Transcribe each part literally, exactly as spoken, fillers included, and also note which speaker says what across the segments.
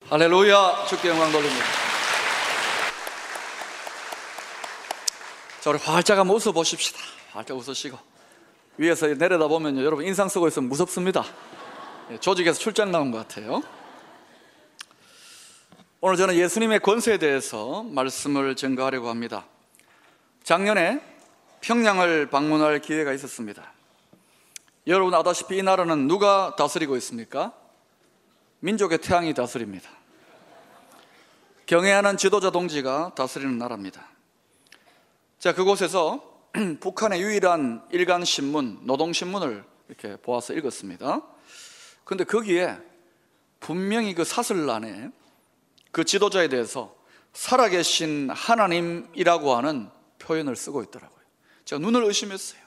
Speaker 1: 할렐루야. 주께 영광 돌립니다. 자, 우리 활짝 한번 웃어보십시다. 활짝 웃으시고 위에서 내려다보면요, 여러분 인상 쓰고 있으면 무섭습니다. 조직에서 출장 나온 것 같아요. 오늘 저는 예수님의 권세에 대해서 말씀을 전가하려고 합니다. 작년에 평양을 방문할 기회가 있었습니다. 여러분 아다시피 이 나라는 누가 다스리고 있습니까? 민족의 태양이 다스립니다. 경애하는 지도자 동지가 다스리는 나라입니다. 자, 그곳에서 북한의 유일한 일간 신문, 노동신문을 이렇게 보아서 읽었습니다. 그런데 거기에 분명히 그 사슬란에 그 지도자에 대해서 살아계신 하나님이라고 하는 표현을 쓰고 있더라고요. 제가 눈을 의심했어요.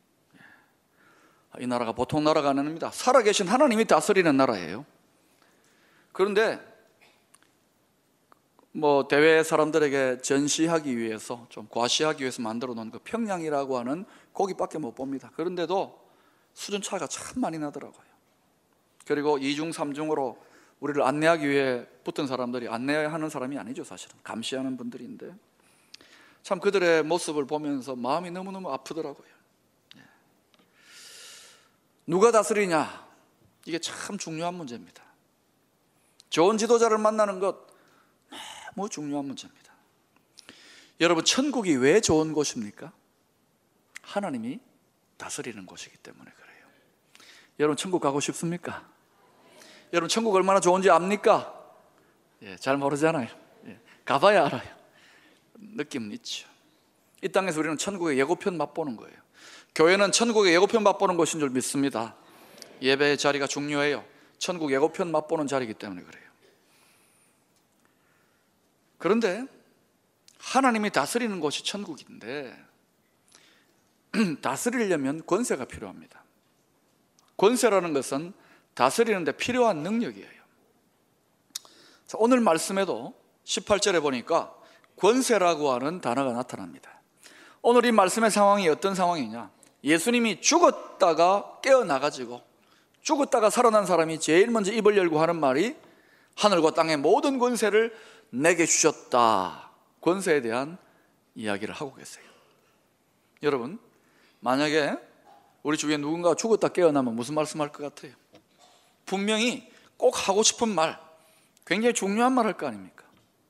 Speaker 1: 이 나라가 보통 나라가 아닙니다. 살아계신 하나님이 다스리는 나라예요. 그런데 뭐 대외 사람들에게 전시하기 위해서, 좀 과시하기 위해서 만들어 놓은 그 평양이라고 하는 거기밖에 못 봅니다. 그런데도 수준 차이가 참 많이 나더라고요. 그리고 이중 삼중으로 우리를 안내하기 위해 붙은 사람들이 안내하는 사람이 아니죠. 사실은 감시하는 분들인데 참 그들의 모습을 보면서 마음이 너무너무 아프더라고요. 누가 다스리냐, 이게 참 중요한 문제입니다. 좋은 지도자를 만나는 것 너무 중요한 문제입니다. 여러분, 천국이 왜 좋은 곳입니까? 하나님이 다스리는 곳이기 때문에 그래요. 여러분, 천국 가고 싶습니까? 여러분, 천국 얼마나 좋은지 압니까? 예, 잘 모르잖아요. 예, 가봐야 알아요. 느낌은 있죠. 이 땅에서 우리는 천국의 예고편 맛보는 거예요. 교회는 천국의 예고편 맛보는 곳인 줄 믿습니다. 예배의 자리가 중요해요. 천국 예고편 맛보는 자리이기 때문에 그래요. 그런데 하나님이 다스리는 곳이 천국인데 다스리려면 권세가 필요합니다. 권세라는 것은 다스리는데 필요한 능력이에요. 자, 오늘 말씀에도 십팔 절에 보니까 권세라고 하는 단어가 나타납니다. 오늘 이 말씀의 상황이 어떤 상황이냐, 예수님이 죽었다가 깨어나가지고 죽었다가 살아난 사람이 제일 먼저 입을 열고 하는 말이 하늘과 땅의 모든 권세를 내게 주셨다. 권세에 대한 이야기를 하고 계세요. 여러분, 만약에 우리 주위에 누군가 죽었다 깨어나면 무슨 말씀할 것 같아요? 분명히 꼭 하고 싶은 말, 굉장히 중요한 말 할 거 아닙니까?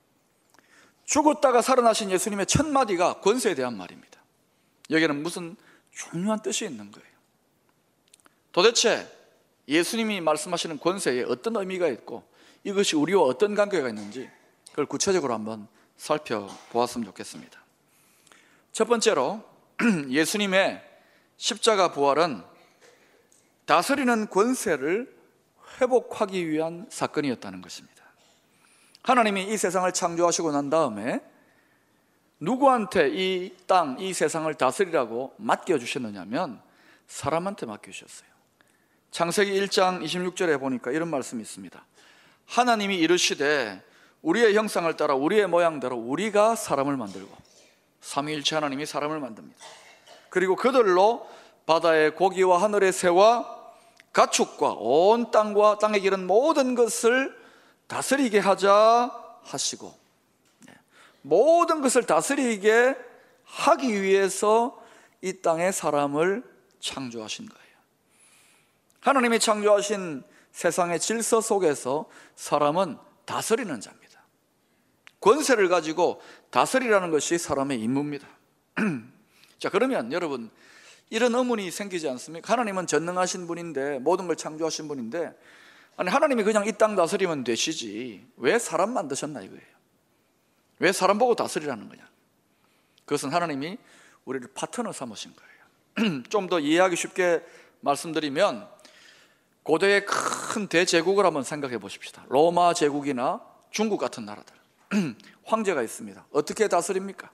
Speaker 1: 죽었다가 살아나신 예수님의 첫 마디가 권세에 대한 말입니다. 여기는 무슨 중요한 뜻이 있는 거예요. 도대체 예수님이 말씀하시는 권세에 어떤 의미가 있고 이것이 우리와 어떤 관계가 있는지 그걸 구체적으로 한번 살펴보았으면 좋겠습니다. 첫 번째로 예수님의 십자가 부활은 다스리는 권세를 회복하기 위한 사건이었다는 것입니다. 하나님이 이 세상을 창조하시고 난 다음에 누구한테 이 땅, 이 세상을 다스리라고 맡겨주셨느냐면 사람한테 맡겨주셨어요. 창세기 일 장 이십육 절에 보니까 이런 말씀이 있습니다. 하나님이 이르시되 우리의 형상을 따라 우리의 모양대로 우리가 사람을 만들고, 삼위일체 하나님이 사람을 만듭니다. 그리고 그들로 바다의 고기와 하늘의 새와 가축과 온 땅과 땅에 기른 모든 것을 다스리게 하자 하시고, 모든 것을 다스리게 하기 위해서 이 땅에 사람을 창조하신 거예요. 하나님이 창조하신 세상의 질서 속에서 사람은 다스리는 자입니다. 권세를 가지고 다스리라는 것이 사람의 임무입니다. 자, 그러면 여러분, 이런 의문이 생기지 않습니까? 하나님은 전능하신 분인데, 모든 걸 창조하신 분인데, 아니 하나님이 그냥 이 땅 다스리면 되시지 왜 사람 만드셨나 이거예요. 왜 사람 보고 다스리라는 거냐? 그것은 하나님이 우리를 파트너 삼으신 거예요. 좀 더 이해하기 쉽게 말씀드리면, 고대의 큰 대제국을 한번 생각해 보십시다. 로마 제국이나 중국 같은 나라들 황제가 있습니다. 어떻게 다스립니까?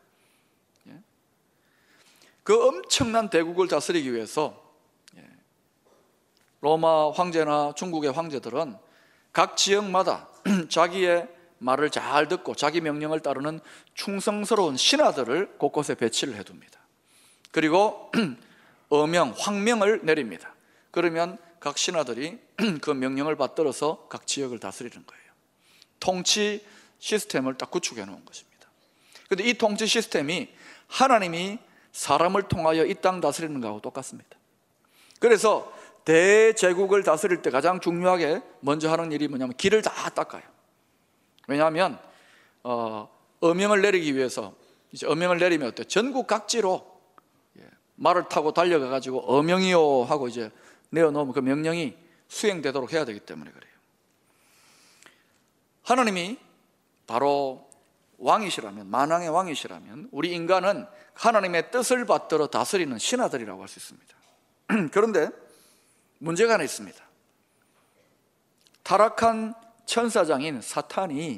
Speaker 1: 그 엄청난 대국을 다스리기 위해서 로마 황제나 중국의 황제들은 각 지역마다 자기의 말을 잘 듣고 자기 명령을 따르는 충성스러운 신하들을 곳곳에 배치를 해둡니다. 그리고 어명, 황명을 내립니다. 그러면 각 신하들이 그 명령을 받들어서 각 지역을 다스리는 거예요. 통치 시스템을 딱 구축해 놓은 것입니다. 그런데 이 통치 시스템이 하나님이 사람을 통하여 이 땅 다스리는 것하고 똑같습니다. 그래서 대제국을 다스릴 때 가장 중요하게 먼저 하는 일이 뭐냐면 길을 다 닦아요. 왜냐하면 어, 어명을 내리기 위해서 이제 어명을 내리면 어때요? 전국 각지로 말을 타고 달려가 가지고 어명이요 하고 이제 내어놓으면 그 명령이 수행되도록 해야 되기 때문에 그래요. 하나님이 바로 왕이시라면, 만왕의 왕이시라면 우리 인간은 하나님의 뜻을 받들어 다스리는 신하들이라고 할 수 있습니다. 그런데 문제가 하나 있습니다. 타락한 천사장인 사탄이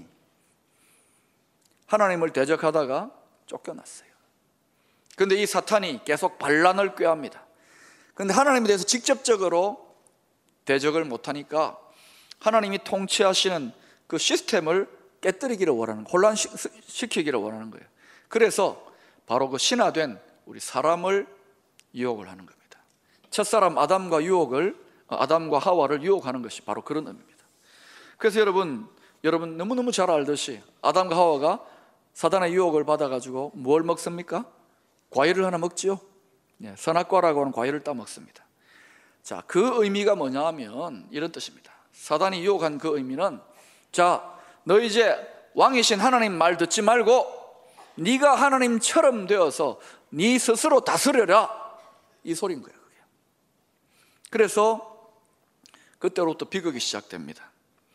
Speaker 1: 하나님을 대적하다가 쫓겨났어요. 그런데 이 사탄이 계속 반란을 꾀합니다. 그런데 하나님에 대해서 직접적으로 대적을 못하니까 하나님이 통치하시는 그 시스템을 깨뜨리기를 원하는, 혼란시키기를 원하는 거예요. 그래서 바로 그 신화된 우리 사람을 유혹을 하는 겁니다. 첫사람 아담과 유혹을 아담과 하와를 유혹하는 것이 바로 그런 의미입니다. 그래서 여러분 여러분 너무너무 잘 알듯이 아담과 하와가 사단의 유혹을 받아가지고 뭘 먹습니까? 과일을 하나 먹지요. 예, 선악과라고 하는 과일을 따먹습니다. 자, 그 의미가 뭐냐 하면 이런 뜻입니다. 사단이 유혹한 그 의미는, 자, 너 이제 왕이신 하나님 말 듣지 말고 네가 하나님처럼 되어서 네 스스로 다스려라, 이 소리인 거예요. 그게. 그래서 그때로부터 비극이 시작됩니다.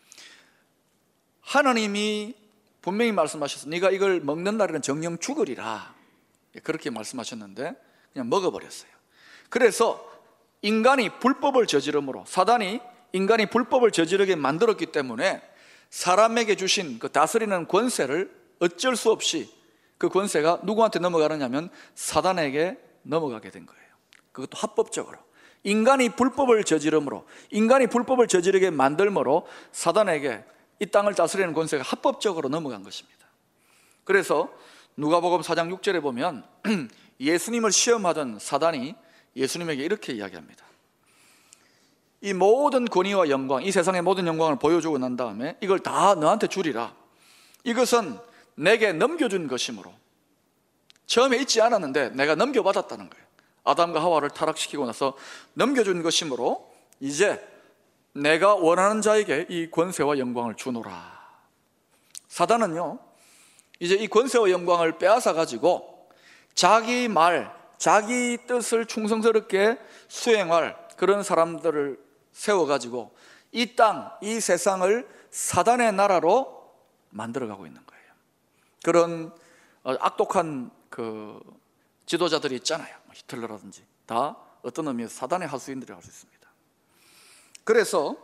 Speaker 1: 하나님이 분명히 말씀하셔서 네가 이걸 먹는 날에는 정령 죽으리라, 그렇게 말씀하셨는데 그냥 먹어버렸어요. 그래서 인간이 불법을 저지름으로, 사단이 인간이 불법을 저지르게 만들었기 때문에 사람에게 주신 그 다스리는 권세를 어쩔 수 없이 그 권세가 누구한테 넘어가느냐면 사단에게 넘어가게 된 거예요. 그것도 합법적으로. 인간이 불법을 저지름으로, 인간이 불법을 저지르게 만들므로 사단에게 이 땅을 다스리는 권세가 합법적으로 넘어간 것입니다. 그래서 누가복음 사 장 육 절에 보면 예수님을 시험하던 사단이 예수님에게 이렇게 이야기합니다. 이 모든 권위와 영광, 이 세상의 모든 영광을 보여주고 난 다음에 이걸 다 너한테 주리라. 이것은 내게 넘겨준 것이므로, 처음에 있지 않았는데 내가 넘겨받았다는 거예요. 아담과 하와를 타락시키고 나서 넘겨준 것이므로 이제 내가 원하는 자에게 이 권세와 영광을 주노라. 사단은요, 이제 이 권세와 영광을 빼앗아 가지고 자기 말, 자기 뜻을 충성스럽게 수행할 그런 사람들을 세워가지고 이 땅, 이 세상을 사단의 나라로 만들어가고 있는 거예요. 그런 악독한 그 지도자들이 있잖아요. 히틀러라든지 다 어떤 의미에서 사단의 하수인들이라고 할 수 있습니다. 그래서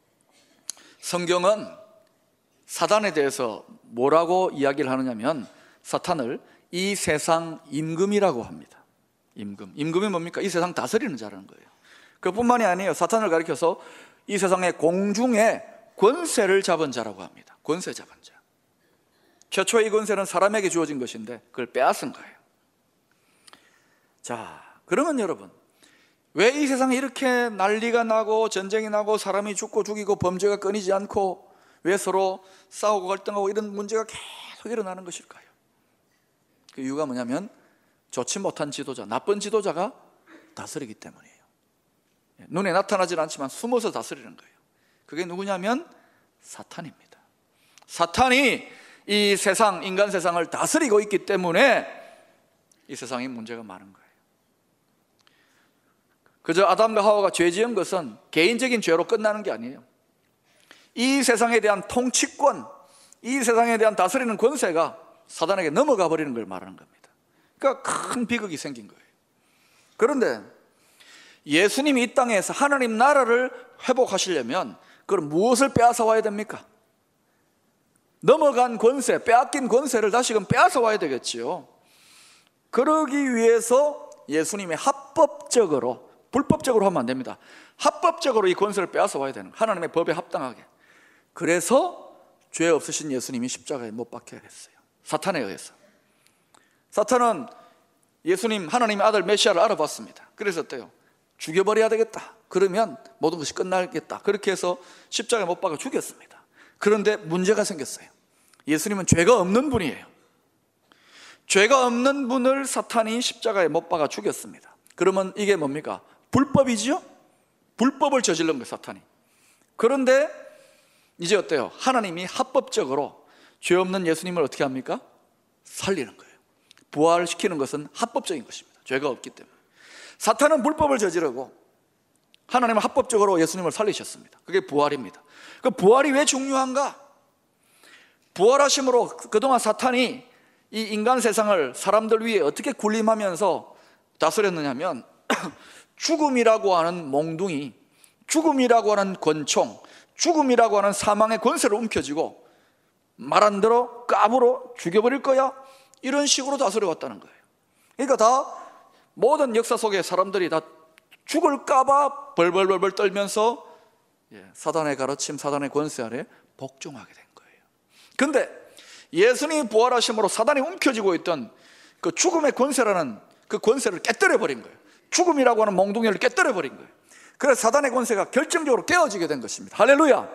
Speaker 1: 성경은 사단에 대해서 뭐라고 이야기를 하느냐면 사탄을 이 세상 임금이라고 합니다. 임금. 임금이 뭡니까? 이 세상 다스리는 자라는 거예요. 그뿐만이 아니에요. 사탄을 가리켜서 이 세상의 공중의 권세를 잡은 자라고 합니다. 권세 잡은 자. 최초의 이 권세는 사람에게 주어진 것인데 그걸 빼앗은 거예요. 자, 그러면 여러분, 왜 이 세상에 이렇게 난리가 나고 전쟁이 나고 사람이 죽고 죽이고 범죄가 끊이지 않고 왜 서로 싸우고 갈등하고 이런 문제가 계속 일어나는 것일까요? 그 이유가 뭐냐면 좋지 못한 지도자, 나쁜 지도자가 다스리기 때문이에요. 눈에 나타나질 않지만 숨어서 다스리는 거예요. 그게 누구냐면 사탄입니다. 사탄이 이 세상, 인간 세상을 다스리고 있기 때문에 이 세상에 문제가 많은 거예요. 그저 아담과 하와가 죄 지은 것은 개인적인 죄로 끝나는 게 아니에요. 이 세상에 대한 통치권, 이 세상에 대한 다스리는 권세가 사단에게 넘어가 버리는 걸 말하는 겁니다. 그러니까 큰 비극이 생긴 거예요. 그런데 예수님이 이 땅에서 하나님 나라를 회복하시려면 그럼 무엇을 빼앗아 와야 됩니까? 넘어간 권세, 빼앗긴 권세를 다시금 빼앗아 와야 되겠지요. 그러기 위해서 예수님이 합법적으로, 불법적으로 하면 안 됩니다. 합법적으로 이 권세를 빼앗아 와야 되는 거예요. 하나님의 법에 합당하게. 그래서 죄 없으신 예수님이 십자가에 못 박혀야 했어요. 사탄에 의해서. 사탄은 예수님 하나님의 아들 메시아를 알아봤습니다. 그래서 어때요? 죽여버려야 되겠다. 그러면 모든 것이 끝나겠다. 그렇게 해서 십자가에 못 박아 죽였습니다. 그런데 문제가 생겼어요. 예수님은 죄가 없는 분이에요. 죄가 없는 분을 사탄이 십자가에 못 박아 죽였습니다. 그러면 이게 뭡니까? 불법이지요? 불법을 저질른 거예요, 사탄이. 그런데 이제 어때요? 하나님이 합법적으로 죄 없는 예수님을 어떻게 합니까? 살리는 거예요. 부활시키는 것은 합법적인 것입니다. 죄가 없기 때문에. 사탄은 불법을 저지르고 하나님은 합법적으로 예수님을 살리셨습니다. 그게 부활입니다. 그 부활이 왜 중요한가? 부활하심으로 그동안 사탄이 이 인간 세상을 사람들 위에 어떻게 군림하면서 다스렸느냐면 죽음이라고 하는 몽둥이, 죽음이라고 하는 권총, 죽음이라고 하는 사망의 권세를 움켜쥐고 말 안 들어 까불어 죽여버릴 거야, 이런 식으로 다스려 왔다는 거예요. 그러니까 다 모든 역사 속에 사람들이 다 죽을까봐 벌벌벌벌 떨면서 사단의 가르침, 사단의 권세 아래 복종하게 된 거예요. 근데 예수님이 부활하심으로 사단이 움켜쥐고 있던 그 죽음의 권세라는 그 권세를 깨뜨려 버린 거예요. 죽음이라고 하는 몽둥이를 깨뜨려 버린 거예요. 그래서 사단의 권세가 결정적으로 깨어지게 된 것입니다. 할렐루야.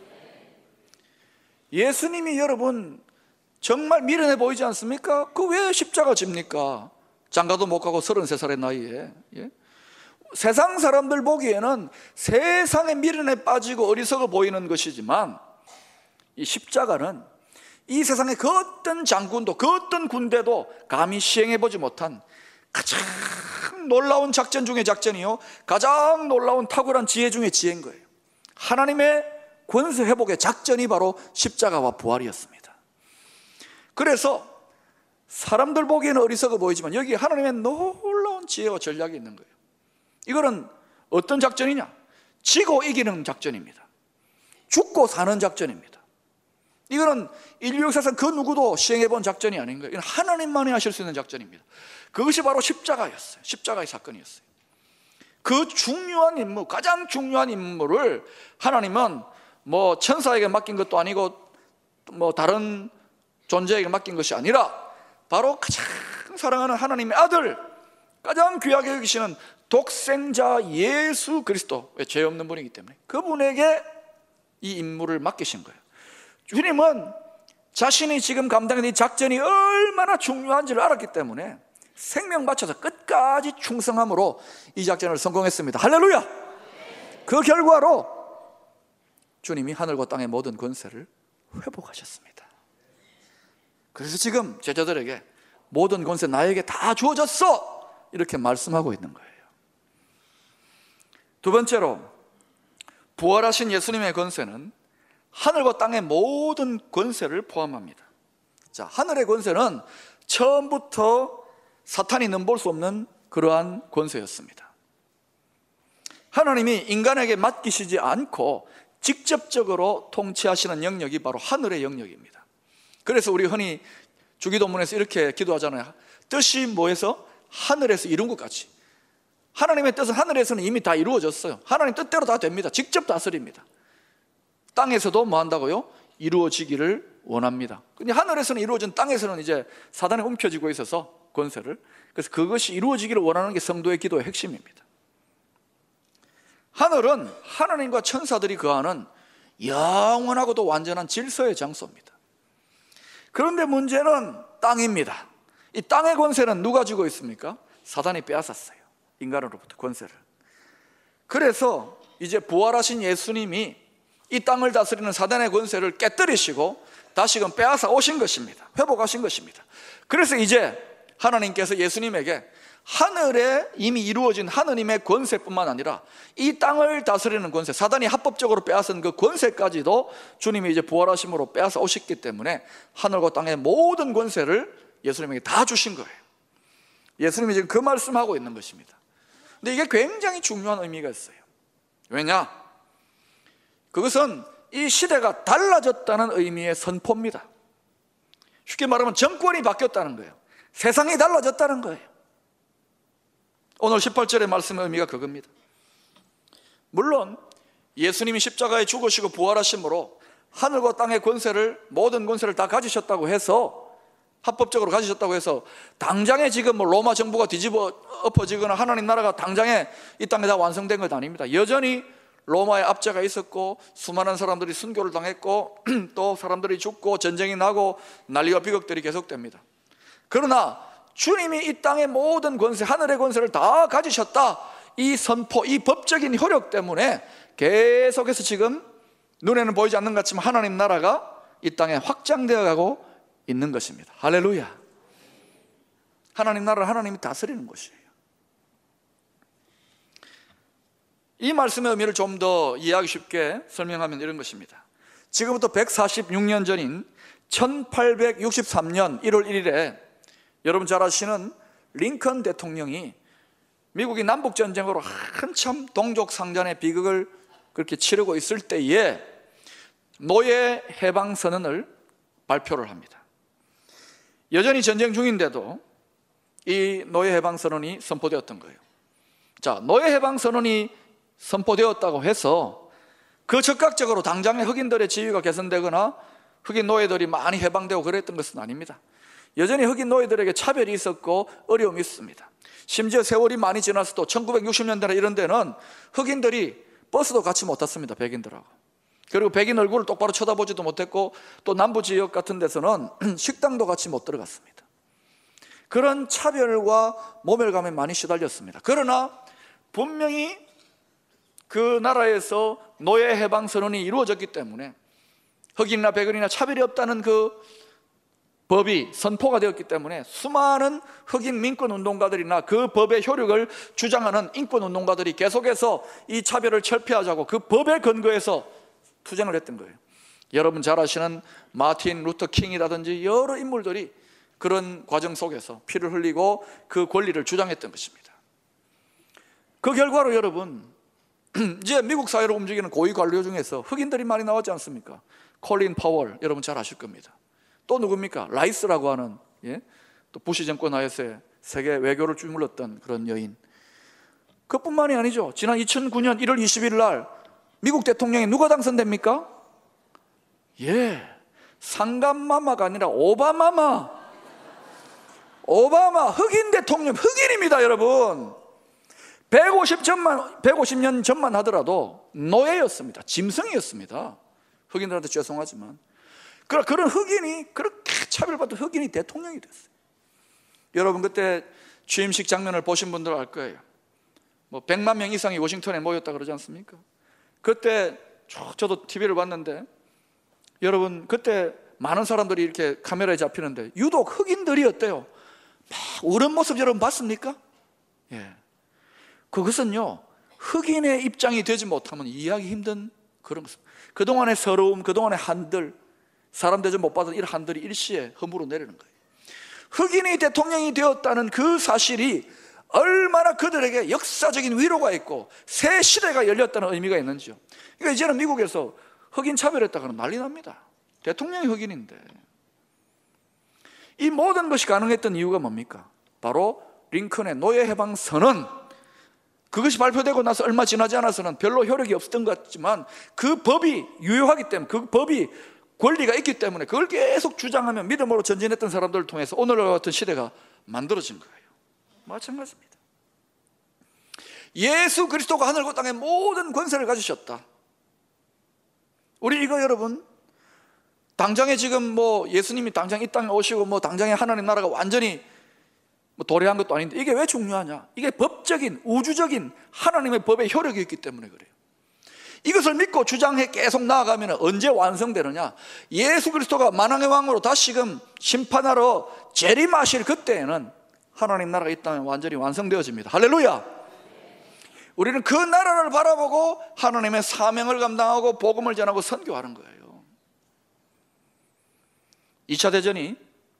Speaker 1: 예수님이 여러분 정말 미련해 보이지 않습니까? 그 왜 십자가 집니까? 장가도 못 가고 서른세 살의 나이에. 예? 세상 사람들 보기에는 세상의 미련에 빠지고 어리석어 보이는 것이지만 이 십자가는 이 세상의 그 어떤 장군도 그 어떤 군대도 감히 시행해보지 못한 가장 놀라운 작전 중의 작전이요, 가장 놀라운 탁월한 지혜 중의 지혜인 거예요. 하나님의 권세 회복의 작전이 바로 십자가와 부활이었습니다. 그래서 사람들 보기에는 어리석어 보이지만 여기 하나님의 놀라운 지혜와 전략이 있는 거예요. 이거는 어떤 작전이냐? 지고 이기는 작전입니다. 죽고 사는 작전입니다. 이거는 인류 역사상 그 누구도 시행해본 작전이 아닌 거예요. 이건 하나님만이 하실 수 있는 작전입니다. 그것이 바로 십자가였어요. 십자가의 사건이었어요. 그 중요한 임무, 가장 중요한 임무를 하나님은 뭐 천사에게 맡긴 것도 아니고 뭐 다른 존재에게 맡긴 것이 아니라 바로 가장 사랑하는 하나님의 아들, 가장 귀하게 여기시는 독생자 예수 그리스도, 왜 죄 없는 분이기 때문에 그분에게 이 임무를 맡기신 거예요. 주님은 자신이 지금 감당하는 이 작전이 얼마나 중요한지를 알았기 때문에 생명 바쳐서 끝까지 충성함으로 이 작전을 성공했습니다. 할렐루야. 그 결과로 주님이 하늘과 땅의 모든 권세를 회복하셨습니다. 그래서 지금 제자들에게 모든 권세 나에게 다 주어졌어, 이렇게 말씀하고 있는 거예요. 두 번째로, 부활하신 예수님의 권세는 하늘과 땅의 모든 권세를 포함합니다. 자, 하늘의 권세는 처음부터 사탄이 넘볼 수 없는 그러한 권세였습니다. 하나님이 인간에게 맡기시지 않고 직접적으로 통치하시는 영역이 바로 하늘의 영역입니다. 그래서 우리 흔히 주기도문에서 이렇게 기도하잖아요. 뜻이 뭐해서? 하늘에서 이룬 것 같이. 하나님의 뜻은 하늘에서는 이미 다 이루어졌어요. 하나님 뜻대로 다 됩니다. 직접 다스립니다. 땅에서도 뭐 한다고요? 이루어지기를 원합니다. 근데 하늘에서는 이루어진, 땅에서는 이제 사단에 움켜쥐고 있어서 권세를, 그래서 그것이 이루어지기를 원하는 게 성도의 기도의 핵심입니다. 하늘은 하나님과 천사들이 거하는 영원하고도 완전한 질서의 장소입니다. 그런데 문제는 땅입니다. 이 땅의 권세는 누가 쥐고 있습니까? 사단이 빼앗았어요. 인간으로부터 권세를. 그래서 이제 부활하신 예수님이 이 땅을 다스리는 사단의 권세를 깨뜨리시고 다시금 빼앗아 오신 것입니다. 회복하신 것입니다. 그래서 이제 하나님께서 예수님에게 하늘에 이미 이루어진 하느님의 권세뿐만 아니라 이 땅을 다스리는 권세, 사단이 합법적으로 빼앗은 그 권세까지도 주님이 이제 부활하심으로 빼앗아 오셨기 때문에 하늘과 땅의 모든 권세를 예수님에게 다 주신 거예요. 예수님이 지금 그 말씀하고 있는 것입니다. 근데 이게 굉장히 중요한 의미가 있어요. 왜냐? 그것은 이 시대가 달라졌다는 의미의 선포입니다. 쉽게 말하면 정권이 바뀌었다는 거예요. 세상이 달라졌다는 거예요. 오늘 십팔 절의 말씀의 의미가 그겁니다. 물론 예수님이 십자가에 죽으시고 부활하심으로 하늘과 땅의 권세를, 모든 권세를 다 가지셨다고 해서, 합법적으로 가지셨다고 해서 당장에 지금 뭐 로마 정부가 뒤집어 엎어지거나 하나님 나라가 당장에 이 땅에 다 완성된 것 아닙니다. 여전히 로마의 압제가 있었고 수많은 사람들이 순교를 당했고 또 사람들이 죽고 전쟁이 나고 난리와 비극들이 계속됩니다. 그러나 주님이 이 땅의 모든 권세, 하늘의 권세를 다 가지셨다, 이 선포, 이 법적인 효력 때문에 계속해서 지금 눈에는 보이지 않는 것 같지만 하나님 나라가 이 땅에 확장되어 가고 있는 것입니다. 할렐루야. 하나님 나라를 하나님이 다스리는 것이에요. 이 말씀의 의미를 좀 더 이해하기 쉽게 설명하면 이런 것입니다. 지금부터 백사십육 년 전인 천팔백육십삼 년 일월 일일에 여러분 잘 아시는 링컨 대통령이 미국이 남북전쟁으로 한참 동족상잔의 비극을 그렇게 치르고 있을 때에 노예 해방선언을 발표를 합니다. 여전히 전쟁 중인데도 이 노예 해방선언이 선포되었던 거예요. 자, 노예 해방선언이 선포되었다고 해서 그 즉각적으로 당장의 흑인들의 지위가 개선되거나 흑인 노예들이 많이 해방되고 그랬던 것은 아닙니다. 여전히 흑인 노예들에게 차별이 있었고 어려움이 있습니다. 심지어 세월이 많이 지났어도 천구백육십 년대나 이런 데는 흑인들이 버스도 같이 못 탔습니다. 백인들하고. 그리고 백인 얼굴을 똑바로 쳐다보지도 못했고 또 남부 지역 같은 데서는 식당도 같이 못 들어갔습니다. 그런 차별과 모멸감에 많이 시달렸습니다. 그러나 분명히 그 나라에서 노예 해방 선언이 이루어졌기 때문에 흑인이나 백인이나 차별이 없다는 그 법이 선포가 되었기 때문에 수많은 흑인 민권운동가들이나 그 법의 효력을 주장하는 인권운동가들이 계속해서 이 차별을 철폐하자고 그 법에 근거해서 투쟁을 했던 거예요. 여러분 잘 아시는 마틴 루터 킹이라든지 여러 인물들이 그런 과정 속에서 피를 흘리고 그 권리를 주장했던 것입니다. 그 결과로 여러분 이제 미국 사회를 움직이는 고위 관료 중에서 흑인들이 많이 나왔지 않습니까? 콜린 파월 여러분 잘 아실 겁니다. 또 누굽니까? 라이스라고 하는, 예? 또 부시 정권 하에서의 세계 외교를 주물렀던 그런 여인. 그뿐만이 아니죠. 지난 이천구 년 일월 이십일 날 미국 대통령이 누가 당선됩니까? 예, 상감마마가 아니라 오바마마. 오바마 흑인 대통령, 흑인입니다 여러분. 백오십 전만, 백오십 년 전만 하더라도 노예였습니다. 짐승이었습니다. 흑인들한테 죄송하지만. 그런 흑인이, 그렇게 차별받던 흑인이 대통령이 됐어요. 여러분 그때 취임식 장면을 보신 분들 알 거예요. 뭐 백만 명 이상이 워싱턴에 모였다 그러지 않습니까? 그때 저도 티비를 봤는데 여러분 그때 많은 사람들이 이렇게 카메라에 잡히는데 유독 흑인들이었대요. 막 우는 모습 여러분 봤습니까? 예. 그것은요 흑인의 입장이 되지 못하면 이해하기 힘든 그런 모습. 그동안의 서러움, 그동안의 한들, 사람 대접 못 받은 이런 한들이 일시에 허물어 내리는 거예요. 흑인이 대통령이 되었다는 그 사실이 얼마나 그들에게 역사적인 위로가 있고 새 시대가 열렸다는 의미가 있는지요. 그러니까 이제는 미국에서 흑인 차별했다 그러면 난리 납니다. 대통령이 흑인인데. 이 모든 것이 가능했던 이유가 뭡니까? 바로 링컨의 노예 해방 선언. 그것이 발표되고 나서 얼마 지나지 않아서는 별로 효력이 없었던 것 같지만 그 법이 유효하기 때문에, 그 법이 권리가 있기 때문에 그걸 계속 주장하며 믿음으로 전진했던 사람들을 통해서 오늘과 같은 시대가 만들어진 거예요. 마찬가지입니다. 예수 그리스도가 하늘과 땅의 모든 권세를 가지셨다. 우리 이거 여러분 당장에 지금 뭐 예수님이 당장 이 땅에 오시고 뭐 당장에 하나님 나라가 완전히 뭐 도래한 것도 아닌데 이게 왜 중요하냐? 이게 법적인 우주적인 하나님의 법의 효력이 있기 때문에 그래요. 이것을 믿고 주장해 계속 나아가면 언제 완성되느냐? 예수 그리스도가 만왕의 왕으로 다시금 심판하러 재림하실 그때에는 하나님 나라가 이 땅에 완전히 완성되어집니다. 할렐루야. 우리는 그 나라를 바라보고 하나님의 사명을 감당하고 복음을 전하고 선교하는 거예요. 이 차 대전이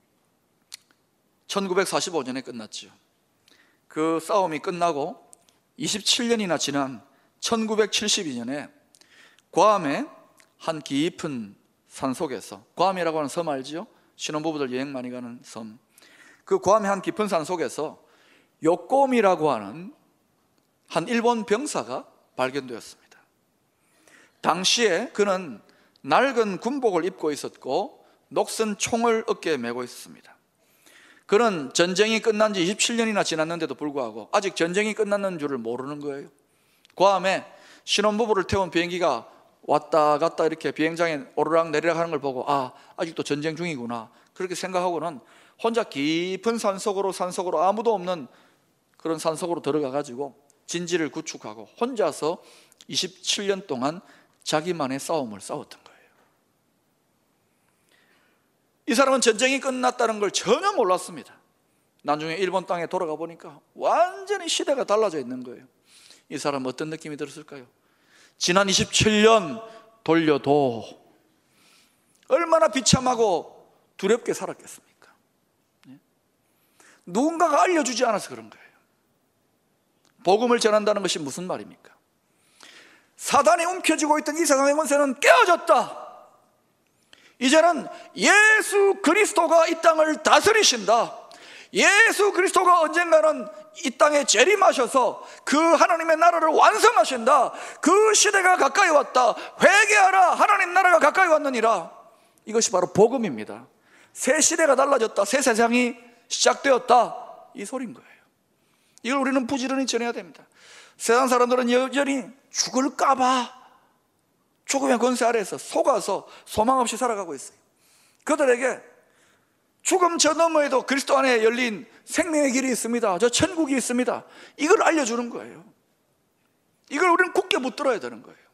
Speaker 1: 천구백사십오 년에 끝났죠. 그 싸움이 끝나고 이십칠 년이나 지난 천구백칠십이 년에 괌의 한 깊은 산속에서, 괌이라고 하는 섬 알지요? 신혼부부들 여행 많이 가는 섬. 그 괌의 한 깊은 산속에서 요꼬미라고 하는 한 일본 병사가 발견되었습니다. 당시에 그는 낡은 군복을 입고 있었고 녹슨 총을 어깨에 메고 있었습니다. 그는 전쟁이 끝난 지 이십칠 년이나 지났는데도 불구하고 아직 전쟁이 끝났는 줄을 모르는 거예요. 괌에 신혼부부를 태운 비행기가 왔다 갔다 이렇게 비행장에 오르락 내리락 하는 걸 보고 아, 아직도 전쟁 중이구나 그렇게 생각하고는 혼자 깊은 산속으로 산속으로 아무도 없는 그런 산속으로 들어가 가지고 진지를 구축하고 혼자서 이십칠 년 동안 자기만의 싸움을 싸웠던 거예요. 이 사람은 전쟁이 끝났다는 걸 전혀 몰랐습니다. 나중에 일본 땅에 돌아가 보니까 완전히 시대가 달라져 있는 거예요. 이 사람은 어떤 느낌이 들었을까요? 지난 이십칠 년 돌려도 얼마나 비참하고 두렵게 살았겠습니까? 누군가가 알려주지 않아서 그런 거예요. 복음을 전한다는 것이 무슨 말입니까? 사단이 움켜쥐고 있던 이 세상의 권세는 깨어졌다. 이제는 예수 그리스도가 이 땅을 다스리신다. 예수 그리스도가 언젠가는 이 땅에 재림하셔서 그 하나님의 나라를 완성하신다. 그 시대가 가까이 왔다. 회개하라. 하나님 나라가 가까이 왔느니라. 이것이 바로 복음입니다. 새 시대가 달라졌다. 새 세상이 시작되었다. 이 소리인 거예요. 이걸 우리는 부지런히 전해야 됩니다. 세상 사람들은 여전히 죽을까 봐 죽음의 권세 아래에서 속아서 소망 없이 살아가고 있어요. 그들에게 죽음 저 너머에도 그리스도 안에 열린 생명의 길이 있습니다. 저 천국이 있습니다. 이걸 알려주는 거예요. 이걸 우리는 굳게 붙들어야 되는 거예요.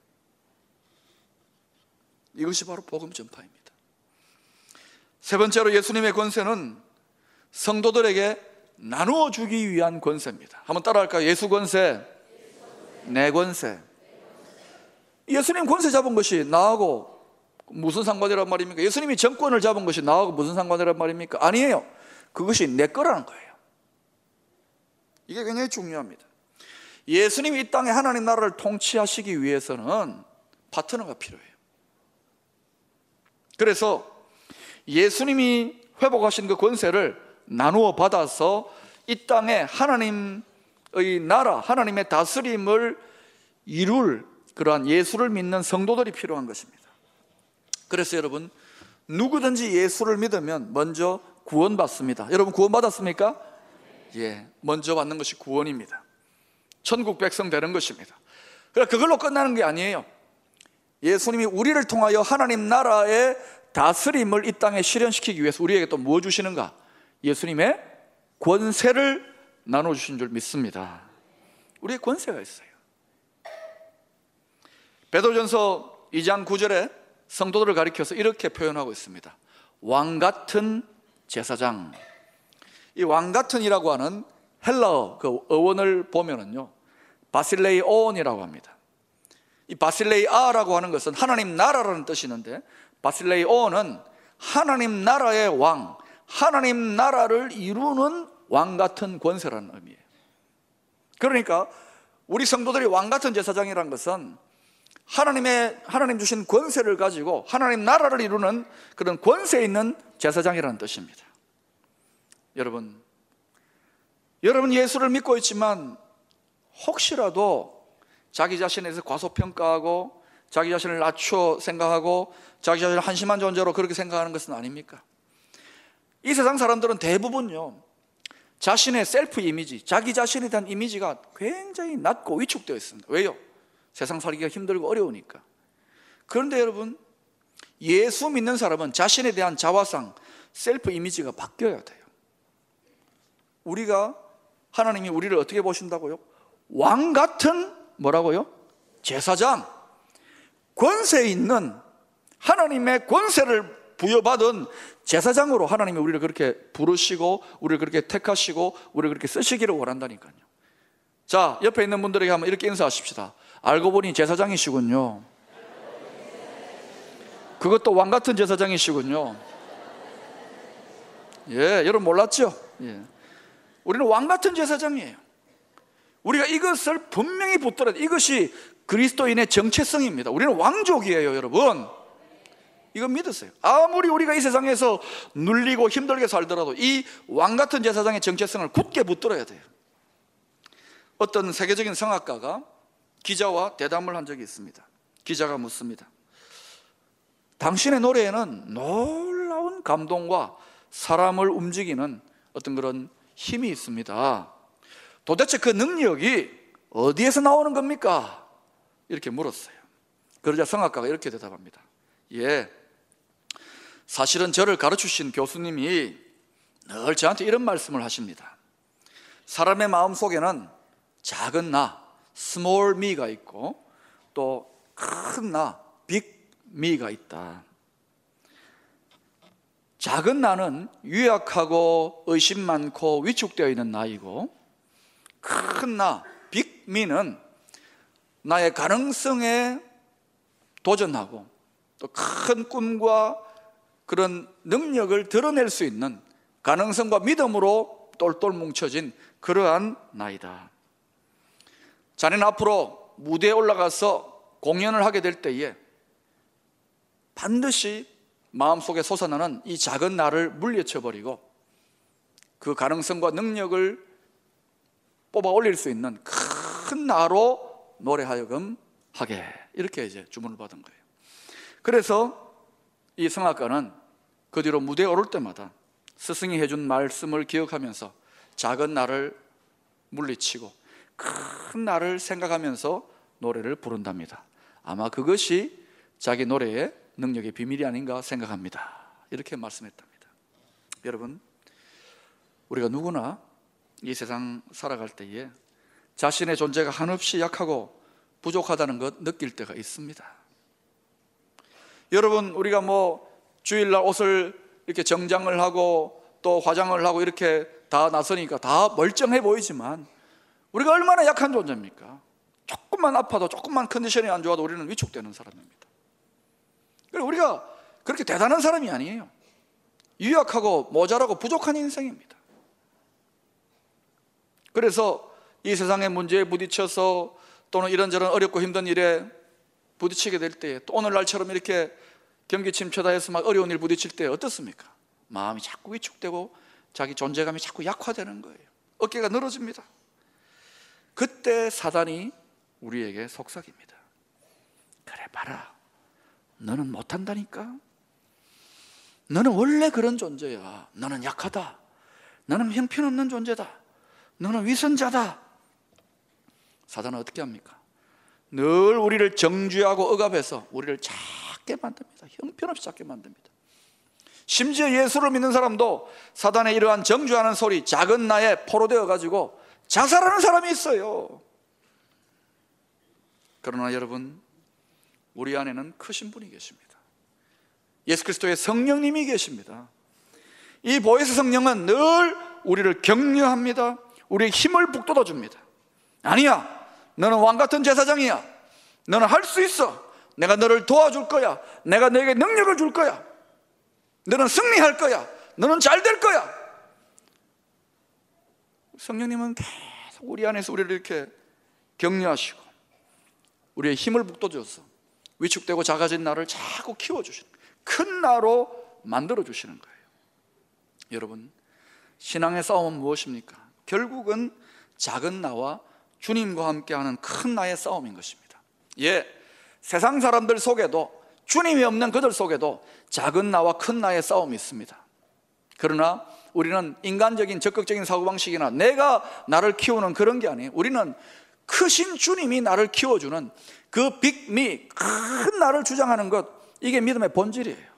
Speaker 1: 이것이 바로 복음 전파입니다. 세 번째로 예수님의 권세는 성도들에게 나누어 주기 위한 권세입니다. 한번 따라할까요? 예수 권세, 내 권세. 예수님 권세 잡은 것이 나하고 무슨 상관이란 말입니까? 예수님이 정권을 잡은 것이 나하고 무슨 상관이란 말입니까? 아니에요. 그것이 내 거라는 거예요. 이게 굉장히 중요합니다. 예수님이 이 땅에 하나님 나라를 통치하시기 위해서는 파트너가 필요해요. 그래서 예수님이 회복하신 그 권세를 나누어 받아서 이 땅에 하나님의 나라, 하나님의 다스림을 이룰 그러한 예수를 믿는 성도들이 필요한 것입니다. 그래서 여러분, 누구든지 예수를 믿으면 먼저 구원받습니다. 여러분 구원 받았습니까? 예, 먼저 받는 것이 구원입니다. 천국 백성 되는 것입니다. 그러나 그걸로 끝나는 게 아니에요. 예수님이 우리를 통하여 하나님 나라의 다스림을 이 땅에 실현시키기 위해서 우리에게 또 뭐 주시는가? 예수님의 권세를 나눠주신 줄 믿습니다. 우리의 권세가 있어요. 베드로전서 이 장 구 절에 성도들을 가리켜서 이렇게 표현하고 있습니다. 왕같은 제사장. 이 왕같은이라고 하는 헬라어 그 어원을 보면은요, 바실레이온이라고 합니다. 이 바실레이아라고 하는 것은 하나님 나라라는 뜻이 있는데, 바실레이온은 하나님 나라의 왕, 하나님 나라를 이루는 왕같은 권세라는 의미예요. 그러니까 우리 성도들이 왕같은 제사장이라는 것은 하나님의 하나님 주신 권세를 가지고 하나님 나라를 이루는 그런 권세 있는 제사장이라는 뜻입니다. 여러분, 여러분 예수를 믿고 있지만 혹시라도 자기 자신에 대해서 과소평가하고 자기 자신을 낮춰 생각하고 자기 자신을 한심한 존재로 그렇게 생각하는 것은 아닙니까? 이 세상 사람들은 대부분요, 자신의 셀프 이미지, 자기 자신에 대한 이미지가 굉장히 낮고 위축되어 있습니다. 왜요? 세상 살기가 힘들고 어려우니까. 그런데 여러분, 예수 믿는 사람은 자신에 대한 자화상, 셀프 이미지가 바뀌어야 돼요. 우리가, 하나님이 우리를 어떻게 보신다고요? 왕 같은 뭐라고요? 제사장, 권세 있는, 하나님의 권세를 부여받은 제사장으로 하나님이 우리를 그렇게 부르시고 우리를 그렇게 택하시고 우리를 그렇게 쓰시기를 원한다니까요. 자, 옆에 있는 분들에게 한번 이렇게 인사하십시다. 알고 보니 제사장이시군요. 그것도 왕같은 제사장이시군요. 예, 여러분 몰랐죠? 예. 우리는 왕같은 제사장이에요. 우리가 이것을 분명히 붙들어야 돼. 이것이 그리스도인의 정체성입니다. 우리는 왕족이에요, 여러분. 이거 믿으세요. 아무리 우리가 이 세상에서 눌리고 힘들게 살더라도 이 왕같은 제사장의 정체성을 굳게 붙들어야 돼요. 어떤 세계적인 성악가가 기자와 대담을 한 적이 있습니다. 기자가 묻습니다. 당신의 노래에는 놀라운 감동과 사람을 움직이는 어떤 그런 힘이 있습니다. 도대체 그 능력이 어디에서 나오는 겁니까? 이렇게 물었어요. 그러자 성악가가 이렇게 대답합니다. 예, 사실은 저를 가르치신 교수님이 늘 저한테 이런 말씀을 하십니다. 사람의 마음 속에는 작은 나, small me가 있고 또 큰 나, big me가 있다. 작은 나는 유약하고 의심 많고 위축되어 있는 나이고, 큰 나, big me는 나의 가능성에 도전하고 또 큰 꿈과 그런 능력을 드러낼 수 있는 가능성과 믿음으로 똘똘 뭉쳐진 그러한 나이다. 자네는 앞으로 무대에 올라가서 공연을 하게 될 때에 반드시 마음속에 솟아나는 이 작은 나를 물리쳐버리고 그 가능성과 능력을 뽑아 올릴 수 있는 큰 나로 노래하여금 하게, 이렇게 이제 주문을 받은 거예요. 그래서 이 성악가는 그 뒤로 무대에 오를 때마다 스승이 해준 말씀을 기억하면서 작은 나를 물리치고 큰 나를 생각하면서 노래를 부른답니다. 아마 그것이 자기 노래의 능력의 비밀이 아닌가 생각합니다. 이렇게 말씀했답니다. 여러분, 우리가 누구나 이 세상 살아갈 때에 자신의 존재가 한없이 약하고 부족하다는 것 느낄 때가 있습니다. 여러분, 우리가 뭐 주일날 옷을 이렇게 정장을 하고 또 화장을 하고 이렇게 다 나서니까 다 멀쩡해 보이지만 우리가 얼마나 약한 존재입니까? 조금만 아파도, 조금만 컨디션이 안 좋아도 우리는 위축되는 사람입니다. 우리가 그렇게 대단한 사람이 아니에요. 유약하고 모자라고 부족한 인생입니다. 그래서 이 세상의 문제에 부딪혀서 또는 이런저런 어렵고 힘든 일에 부딪히게 될 때, 또 오늘날처럼 이렇게 경기 침체다 해서 막 어려운 일 부딪힐 때 어떻습니까? 마음이 자꾸 위축되고 자기 존재감이 자꾸 약화되는 거예요. 어깨가 늘어집니다. 그때 사단이 우리에게 속삭입니다. 그래 봐라, 너는 못한다니까? 너는 원래 그런 존재야. 너는 약하다. 너는 형편없는 존재다. 너는 위선자다. 사단은 어떻게 합니까? 늘 우리를 정죄하고 억압해서 우리를 작게 만듭니다. 형편없이 작게 만듭니다. 심지어 예수를 믿는 사람도 사단의 이러한 정죄하는 소리, 작은 나에 포로되어 가지고 자살하는 사람이 있어요. 그러나 여러분, 우리 안에는 크신 분이 계십니다. 예수 그리스도의 성령님이 계십니다. 이 보혜사 성령은 늘 우리를 격려합니다. 우리의 힘을 북돋아 줍니다. 아니야, 너는 왕같은 제사장이야. 너는 할 수 있어. 내가 너를 도와줄 거야. 내가 너에게 능력을 줄 거야. 너는 승리할 거야. 너는 잘 될 거야. 성령님은 계속 우리 안에서 우리를 이렇게 격려하시고 우리의 힘을 북돋워서 위축되고 작아진 나를 자꾸 키워주시는, 큰 나로 만들어주시는 거예요. 여러분, 신앙의 싸움은 무엇입니까? 결국은 작은 나와 주님과 함께하는 큰 나의 싸움인 것입니다. 예, 세상 사람들 속에도, 주님이 없는 그들 속에도 작은 나와 큰 나의 싸움이 있습니다. 그러나 우리는 인간적인 적극적인 사고방식이나 내가 나를 키우는 그런 게 아니에요. 우리는 크신 주님이 나를 키워주는 그 빅미, 큰 나를 주장하는 것, 이게 믿음의 본질이에요.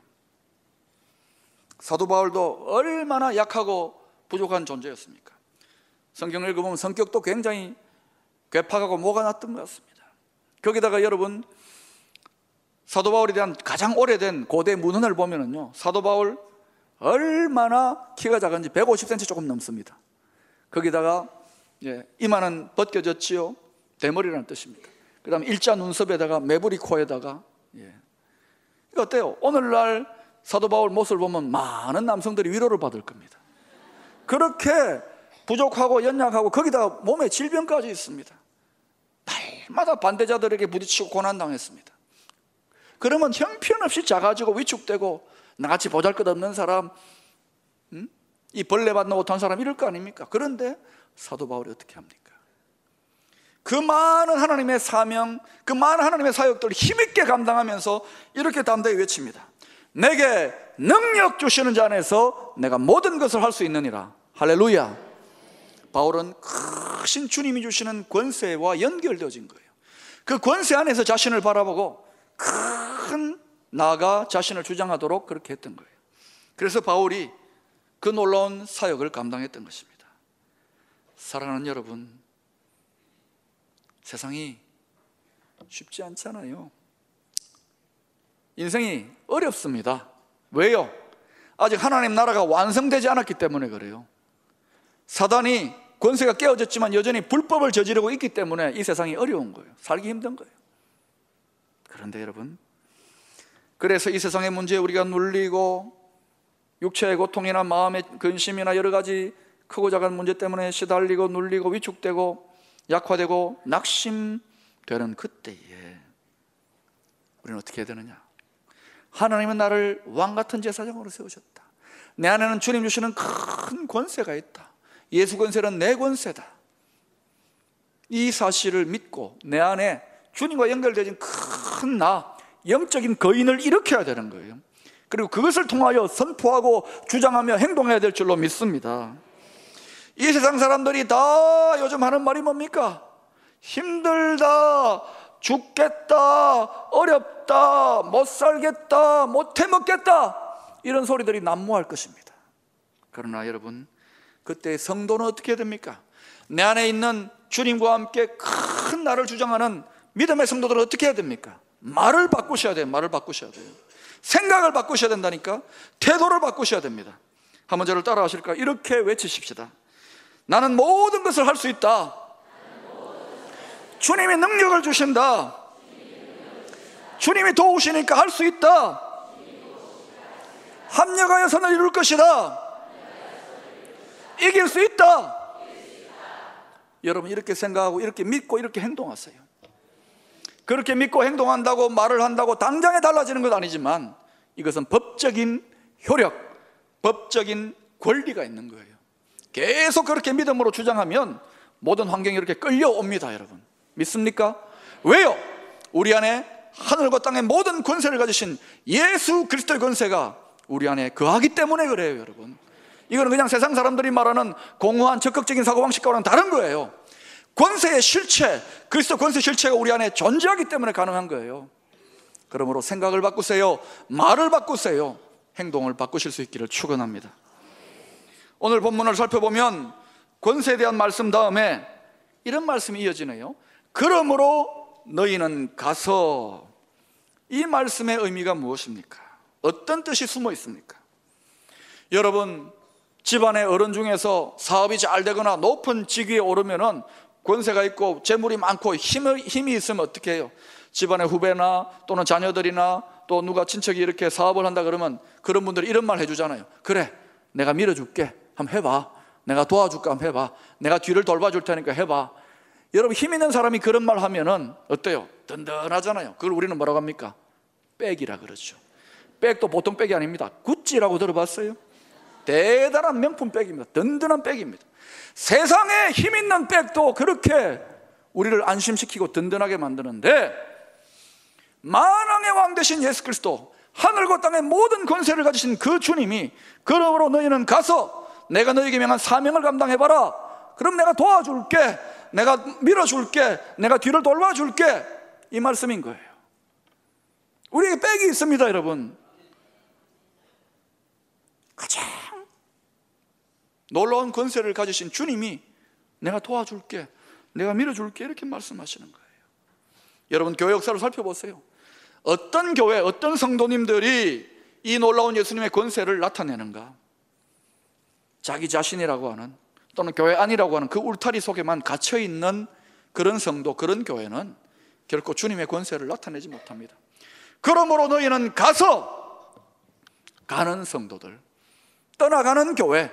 Speaker 1: 사도 바울도 얼마나 약하고 부족한 존재였습니까? 성경을 읽어보면 성격도 굉장히 괴팍하고 뭐가 났던 것 같습니다. 거기다가 여러분, 사도 바울에 대한 가장 오래된 고대 문헌을 보면은요, 사도 바울 얼마나 키가 작은지 백오십 센티미터 조금 넘습니다. 거기다가 예, 이마는 벗겨졌지요. 대머리라는 뜻입니다. 그 다음에 일자 눈썹에다가 매부리 코에다가 예. 이거 어때요? 오늘날 사도 바울 모습을 보면 많은 남성들이 위로를 받을 겁니다. 그렇게 부족하고 연약하고 거기다가 몸에 질병까지 있습니다. 날마다 반대자들에게 부딪히고 고난당했습니다. 그러면 형편없이 작아지고 위축되고 나같이 보잘것없는 사람, 음? 이 벌레 받는 못한 사람 이럴 거 아닙니까? 그런데 사도 바울이 어떻게 합니까? 그 많은 하나님의 사명, 그 많은 하나님의 사역들을 힘있게 감당하면서 이렇게 담대히 외칩니다. 내게 능력 주시는 자 안에서 내가 모든 것을 할 수 있느니라. 할렐루야. 바울은 크신 주님이 주시는 권세와 연결되어진 거예요. 그 권세 안에서 자신을 바라보고 큰 나가 자신을 주장하도록 그렇게 했던 거예요. 그래서 바울이 그 놀라운 사역을 감당했던 것입니다. 사랑하는 여러분, 세상이 쉽지 않잖아요. 인생이 어렵습니다. 왜요? 아직 하나님 나라가 완성되지 않았기 때문에 그래요. 사단이 권세가 깨어졌지만 여전히 불법을 저지르고 있기 때문에 이 세상이 어려운 거예요. 살기 힘든 거예요. 그런데 여러분, 그래서 이 세상의 문제에 우리가 눌리고 육체의 고통이나 마음의 근심이나 여러 가지 크고 작은 문제 때문에 시달리고 눌리고 위축되고 약화되고 낙심되는 그때에 우리는 어떻게 해야 되느냐? 하나님은 나를 왕같은 제사장으로 세우셨다. 내 안에는 주님 주시는 큰 권세가 있다. 예수 권세는 내 권세다. 이 사실을 믿고 내 안에 주님과 연결되어진 큰 나, 영적인 거인을 일으켜야 되는 거예요. 그리고 그것을 통하여 선포하고 주장하며 행동해야 될 줄로 믿습니다. 이 세상 사람들이 다 요즘 하는 말이 뭡니까? 힘들다, 죽겠다, 어렵다, 못 살겠다, 못 해먹겠다, 이런 소리들이 난무할 것입니다. 그러나 여러분, 그때 성도는 어떻게 해야 됩니까? 내 안에 있는 주님과 함께 큰 나를 주장하는 믿음의 성도들은 어떻게 해야 됩니까? 말을 바꾸셔야 돼요. 말을 바꾸셔야 돼요. 생각을 바꾸셔야 된다니까. 태도를 바꾸셔야 됩니다. 한번 저를 따라 하실까요? 이렇게 외치십시다. 나는 모든 것을 할 수 있다. 주님이 능력을 주신다. 주님이 도우시니까 할 수 있다. 합력하여 선을 이룰 것이다. 이길 수 있다. 여러분, 이렇게 생각하고 이렇게 믿고 이렇게 행동하세요. 그렇게 믿고 행동한다고 말을 한다고 당장에 달라지는 것 아니지만 이것은 법적인 효력, 법적인 권리가 있는 거예요. 계속 그렇게 믿음으로 주장하면 모든 환경이 이렇게 끌려옵니다. 여러분, 믿습니까? 왜요? 우리 안에 하늘과 땅의 모든 권세를 가지신 예수 그리스도의 권세가 우리 안에 거하기 때문에 그래요. 여러분, 이거는 그냥 세상 사람들이 말하는 공허한 적극적인 사고방식과는 다른 거예요. 권세의 실체, 그리스도 권세 실체가 우리 안에 존재하기 때문에 가능한 거예요. 그러므로 생각을 바꾸세요. 말을 바꾸세요. 행동을 바꾸실 수 있기를 축원합니다. 오늘 본문을 살펴보면 권세에 대한 말씀 다음에 이런 말씀이 이어지네요. 그러므로 너희는 가서. 이 말씀의 의미가 무엇입니까? 어떤 뜻이 숨어 있습니까? 여러분, 집안의 어른 중에서 사업이 잘 되거나 높은 직위에 오르면은 권세가 있고 재물이 많고 힘이, 힘이 있으면 어떻게 해요? 집안의 후배나 또는 자녀들이나 또 누가 친척이 이렇게 사업을 한다 그러면 그런 분들이 이런 말 해주잖아요. 그래, 내가 밀어줄게. 한번 해봐. 내가 도와줄까? 한번 해봐. 내가 뒤를 돌봐줄 테니까 해봐. 여러분, 힘 있는 사람이 그런 말 하면은 어때요? 든든하잖아요. 그걸 우리는 뭐라고 합니까? 백이라 그러죠. 백도 보통 백이 아닙니다. 구찌라고 들어봤어요? 대단한 명품 백입니다. 든든한 백입니다. 세상에 힘 있는 백도 그렇게 우리를 안심시키고 든든하게 만드는데, 만왕의 왕 되신 예수 그리스도, 하늘과 땅의 모든 권세를 가지신 그 주님이 그러므로 너희는 가서 내가 너희에게 명한 사명을 감당해봐라. 그럼 내가 도와줄게, 내가 밀어줄게, 내가 뒤를 돌봐줄게, 이 말씀인 거예요. 우리에게 백이 있습니다. 여러분, 가장 놀라운 권세를 가지신 주님이 내가 도와줄게, 내가 밀어줄게, 이렇게 말씀하시는 거예요. 여러분, 교회 역사를 살펴보세요. 어떤 교회, 어떤 성도님들이 이 놀라운 예수님의 권세를 나타내는가? 자기 자신이라고 하는, 또는 교회 안이라고 하는 그 울타리 속에만 갇혀있는 그런 성도, 그런 교회는 결코 주님의 권세를 나타내지 못합니다. 그러므로 너희는 가서, 가는 성도들, 떠나가는 교회,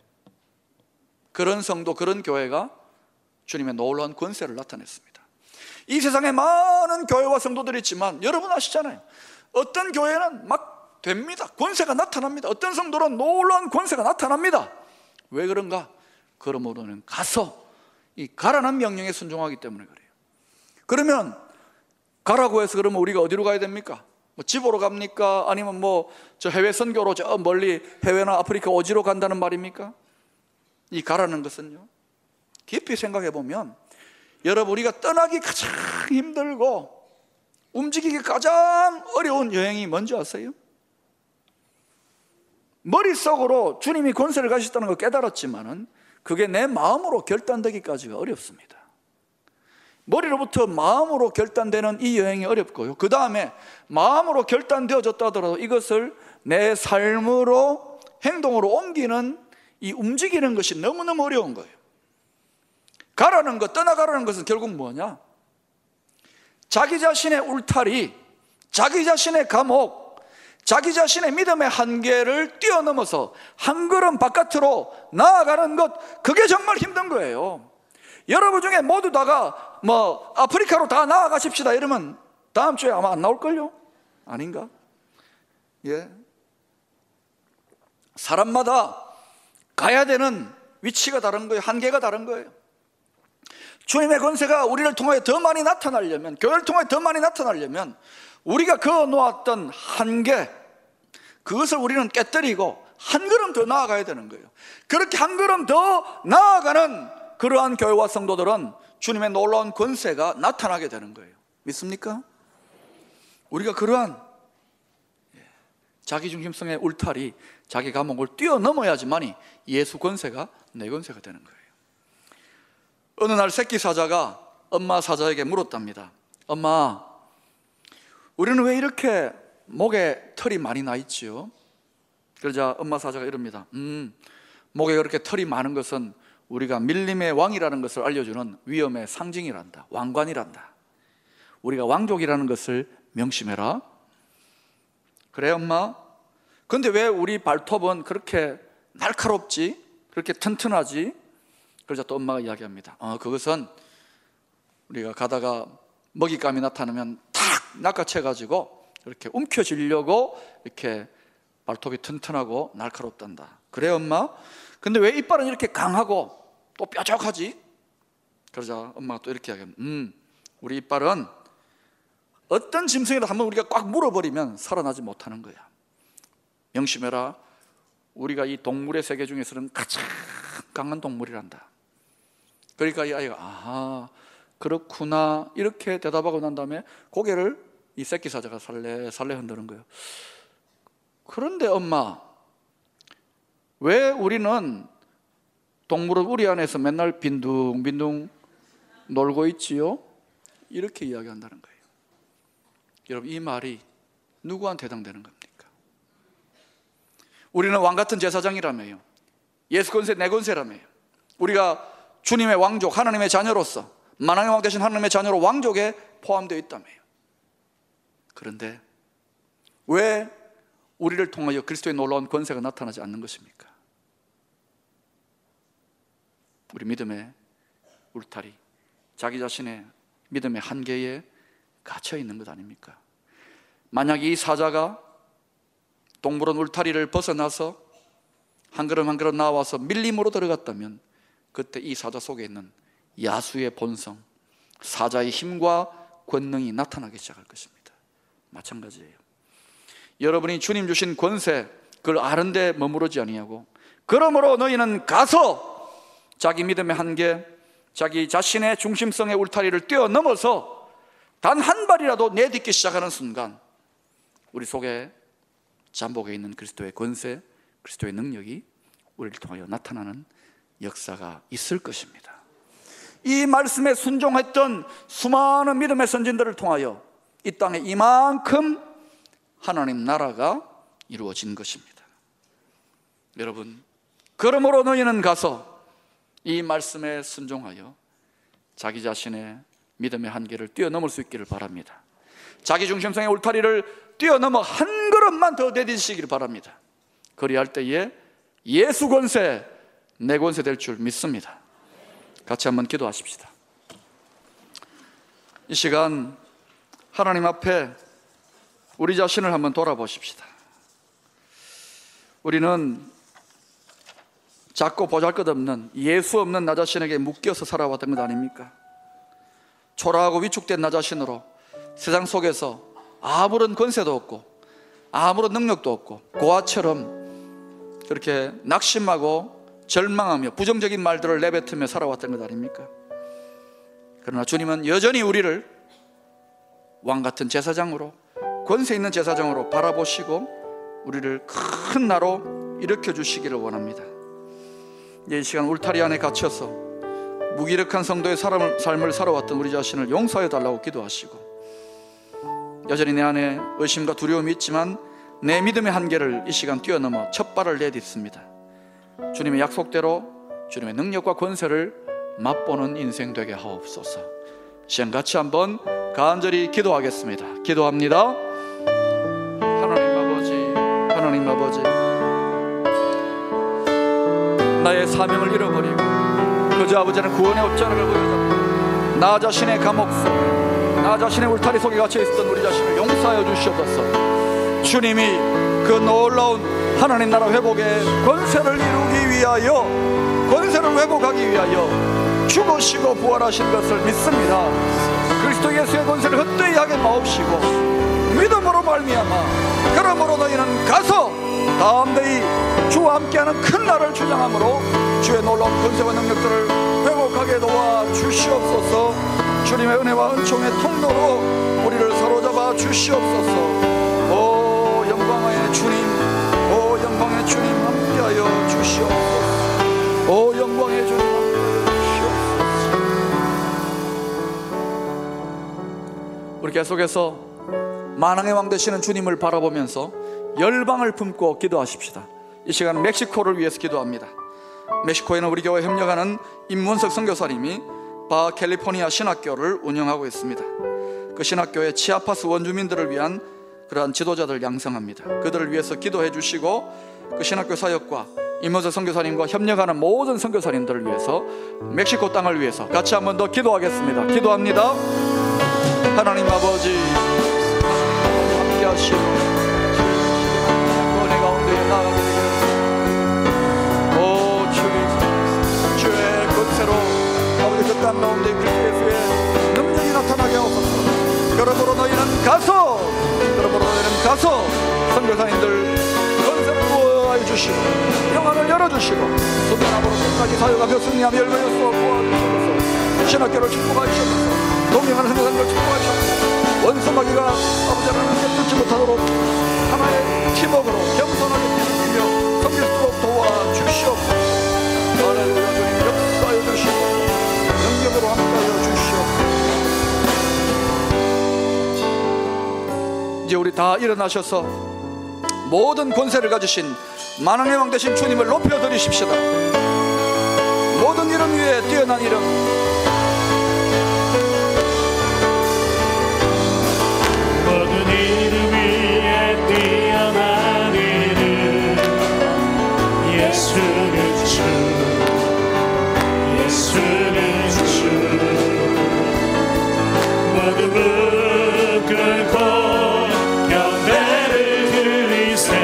Speaker 1: 그런 성도, 그런 교회가 주님의 놀라운 권세를 나타냈습니다. 이 세상에 많은 교회와 성도들이 있지만 여러분 아시잖아요. 어떤 교회는 막 됩니다. 권세가 나타납니다. 어떤 성도는 놀라운 권세가 나타납니다. 왜 그런가? 그러므로는 가서, 이 가라는 명령에 순종하기 때문에 그래요. 그러면 가라고 해서 그러면 우리가 어디로 가야 됩니까? 뭐 집으로 갑니까? 아니면 뭐 저 해외 선교로 저 멀리 해외나 아프리카 어디로 간다는 말입니까? 이 가라는 것은요, 깊이 생각해 보면 여러분, 우리가 떠나기 가장 힘들고 움직이기 가장 어려운 여행이 뭔지 아세요? 머릿속으로 주님이 권세를 가지셨다는 걸 깨달았지만은 그게 내 마음으로 결단되기까지가 어렵습니다. 머리로부터 마음으로 결단되는 이 여행이 어렵고요, 그 다음에 마음으로 결단되어졌다 하더라도 이것을 내 삶으로, 행동으로 옮기는, 이 움직이는 것이 너무너무 어려운 거예요. 가라는 것, 떠나가라는 것은 결국 뭐냐? 자기 자신의 울타리, 자기 자신의 감옥, 자기 자신의 믿음의 한계를 뛰어넘어서 한 걸음 바깥으로 나아가는 것, 그게 정말 힘든 거예요. 여러분 중에 모두 다가 뭐 아프리카로 다 나아가십시다 이러면 다음 주에 아마 안 나올걸요? 아닌가? 예. 사람마다 가야 되는 위치가 다른 거예요. 한계가 다른 거예요. 주님의 권세가 우리를 통하여 더 많이 나타나려면, 교회를 통하여 더 많이 나타나려면 우리가 그어놓았던 한계, 그것을 우리는 깨뜨리고 한 걸음 더 나아가야 되는 거예요. 그렇게 한 걸음 더 나아가는 그러한 교회와 성도들은 주님의 놀라운 권세가 나타나게 되는 거예요. 믿습니까? 우리가 그러한 자기중심성의 울타리, 자기 감옥을 뛰어넘어야지만이 예수 권세가 내 권세가 되는 거예요. 어느 날 새끼 사자가 엄마 사자에게 물었답니다. 엄마, 우리는 왜 이렇게 목에 털이 많이 나 있지요? 그러자 엄마 사자가 이럽니다. 음, 목에 그렇게 털이 많은 것은 우리가 밀림의 왕이라는 것을 알려주는 위엄의 상징이란다. 왕관이란다. 우리가 왕족이라는 것을 명심해라. 그래 엄마? 근데 왜 우리 발톱은 그렇게 날카롭지? 그렇게 튼튼하지? 그러자 또 엄마가 이야기합니다. 어, 그것은 우리가 가다가 먹잇감이 나타나면 탁 낚아채가지고 이렇게 움켜쥐려고 이렇게 발톱이 튼튼하고 날카롭단다. 그래 엄마? 근데 왜 이빨은 이렇게 강하고 또 뾰족하지? 그러자 엄마가 또 이렇게 이야기합니다. 음, 우리 이빨은 어떤 짐승이라도 한번 우리가 꽉 물어버리면 살아나지 못하는 거야. 명심해라. 우리가 이 동물의 세계 중에서는 가장 강한 동물이란다. 그러니까 이 아이가 아하, 그렇구나 이렇게 대답하고 난 다음에 고개를 이 새끼 사자가 살래살래 흔드는 거예요. 그런데 엄마, 왜 우리는 동물은 우리 안에서 맨날 빈둥빈둥 놀고 있지요? 이렇게 이야기한다는 거예요. 여러분, 이 말이 누구한테 해당되는 겁니까? 우리는 왕같은 제사장이라며요. 예수 권세, 내 권세라며요. 우리가 주님의 왕족, 하나님의 자녀로서, 만왕의 왕 되신 하나님의 자녀로 왕족에 포함되어 있다며요. 그런데 왜 우리를 통하여 그리스도의 놀라운 권세가 나타나지 않는 것입니까? 우리 믿음의 울타리, 자기 자신의 믿음의 한계에 갇혀 있는 것 아닙니까? 만약 이 사자가 동물원 울타리를 벗어나서 한 걸음 한 걸음 나와서 밀림으로 들어갔다면 그때 이 사자 속에 있는 야수의 본성, 사자의 힘과 권능이 나타나기 시작할 것입니다. 마찬가지예요. 여러분이 주님 주신 권세, 그걸 아는데 머무르지 아니하고, 그러므로 너희는 가서 자기 믿음의 한계, 자기 자신의 중심성의 울타리를 뛰어넘어서 단 한 발이라도 내딛기 시작하는 순간 우리 속에 잠복해 있는 그리스도의 권세, 그리스도의 능력이 우리를 통하여 나타나는 역사가 있을 것입니다. 이 말씀에 순종했던 수많은 믿음의 선진들을 통하여 이 땅에 이만큼 하나님 나라가 이루어진 것입니다. 여러분, 그러므로 너희는 가서 이 말씀에 순종하여 자기 자신의 믿음의 한계를 뛰어넘을 수 있기를 바랍니다. 자기 중심성의 울타리를 뛰어넘어 한 걸음만 더 내딛으시기를 바랍니다. 그리할 때에 예수 권세, 내 권세 될 줄 믿습니다. 같이 한번 기도하십시다. 이 시간 하나님 앞에 우리 자신을 한번 돌아보십시다. 우리는 작고 보잘것없는 예수 없는 나 자신에게 묶여서 살아왔던 것 아닙니까? 초라하고 위축된 나 자신으로 세상 속에서 아무런 권세도 없고 아무런 능력도 없고 고아처럼 그렇게 낙심하고 절망하며 부정적인 말들을 내뱉으며 살아왔던 것 아닙니까? 그러나 주님은 여전히 우리를 왕같은 제사장으로, 권세 있는 제사장으로 바라보시고 우리를 큰 나로 일으켜 주시기를 원합니다. 이 시간 울타리 안에 갇혀서 무기력한 성도의 삶을 살아왔던 우리 자신을 용서해 달라고 기도하시고, 여전히 내 안에 의심과 두려움이 있지만 내 믿음의 한계를 이 시간 뛰어넘어 첫 발을 내딛습니다. 주님의 약속대로 주님의 능력과 권세를 맛보는 인생 되게 하옵소서. 시간 같이 한번 간절히 기도하겠습니다. 기도합니다. 하나님 아버지, 하나님 아버지, 나의 사명을 잃어버리고 그저 아버지는 구원의 업장을 보여줬고 나 자신의 감옥 속, 나 자신의 울타리 속에 갇혀 있었던 우리 자신을 용서하여 주시옵소서. 주님이 그 놀라운 하나님 나라 회복의 권세를 이루기 위하여, 권세를 회복하기 위하여 죽으시고 부활하신 것을 믿습니다. 그리스도 예수의 권세를 헛되이 하게 마옵시고 믿음으로 말미암아 그러므로 너희는 가서 담대히 주와 함께하는 큰 날을 주장함으로 주의 놀라운 권세와 능력들을 회복하게 도와 주시옵소서. 주님의 은혜와 은총의 통로로 우리를 사로잡아 주시옵소서. 오 영광의 주님, 오 영광의 주님 함께하여 주시옵소서. 오 영광의 주님 함께하여 주시옵소서. 우리 계속해서 만왕의 왕 되시는 주님을 바라보면서 열방을 품고 기도하십시다. 이 시간 멕시코를 위해서 기도합니다. 멕시코에는 우리 교회 협력하는 임문석 선교사님이 바 캘리포니아 신학교를 운영하고 있습니다. 그 신학교의 치아파스 원주민들을 위한 그러한 지도자들 양성합니다. 그들을 위해서 기도해 주시고 그 신학교 사역과 임문석 선교사님과 협력하는 모든 선교사님들을 위해서 멕시코 땅을 위해서 같이 한 번 더 기도하겠습니다. 기도합니다. 하나님 아버지, 함께 하시고 은혜 가운데 나아가게 되길 오 주님, 주의 권세로 아버지 그 땅 가운데 그리스도 예수의 능력이 나타나게 하옵소서. 그러므로 너희는 가서, 그러므로 너희는 가서 선교사님들 권세를 부어하여 주시고 영안을 열어주시고 소변함으로 끝까지 사역하며 승리하며 열매였어 도와주셔서 신학교를 축복하시옵소서. 동행하는 선교사님을 축복하시옵소서. 원수마귀가 아버지 하나님께 뚫지 못하도록 하나의 팀워크로 겸손하게 뛰며 섬길 수 있도록 도와주시옵소서. 할렐루야. 주님 역사하여 주시고 능력으로 함께하여 주시옵소서. 이제 우리 다 일어나셔서 모든 권세를 가지신 만왕의 왕 되신 주님을 높여드리십시다. 모든 이름 위에 뛰어난 이름,
Speaker 2: 모든 이름 위에 뛰어난 이름, 예수는 주, 예수는 주. 모든 무릎 꿇고 경배를 드리세.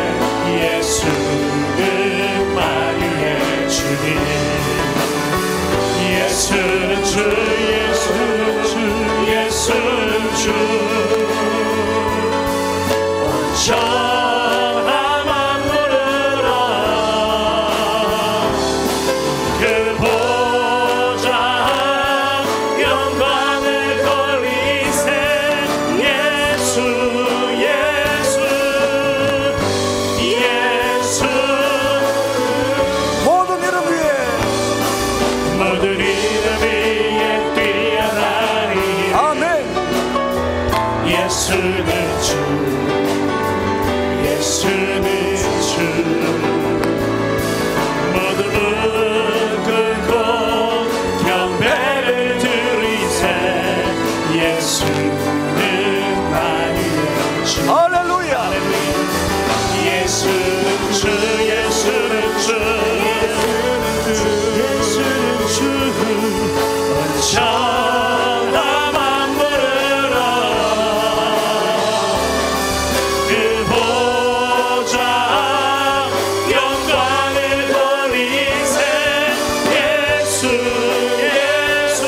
Speaker 2: 예수는 마리의 주님, 예수는 주, 예수는 주, 예수는 주. 천하만 부르라. 그 보좌 영광을 돌리세. 예수, 예수, 예수.
Speaker 1: 모든 이름 위에,
Speaker 2: 모든 이름 위에 뛰어난 이름,
Speaker 1: 아멘.
Speaker 2: 예수는 주, 예수는 주. 모든 무릎 꿇고 경배를 드리세. 예수는 마리의 주.
Speaker 1: 할렐루야.
Speaker 2: 예수는 주, 예수는 주, 예수는 주. 천하만 부르라. 그 보좌 영광을 돌리세. 예수, 예수,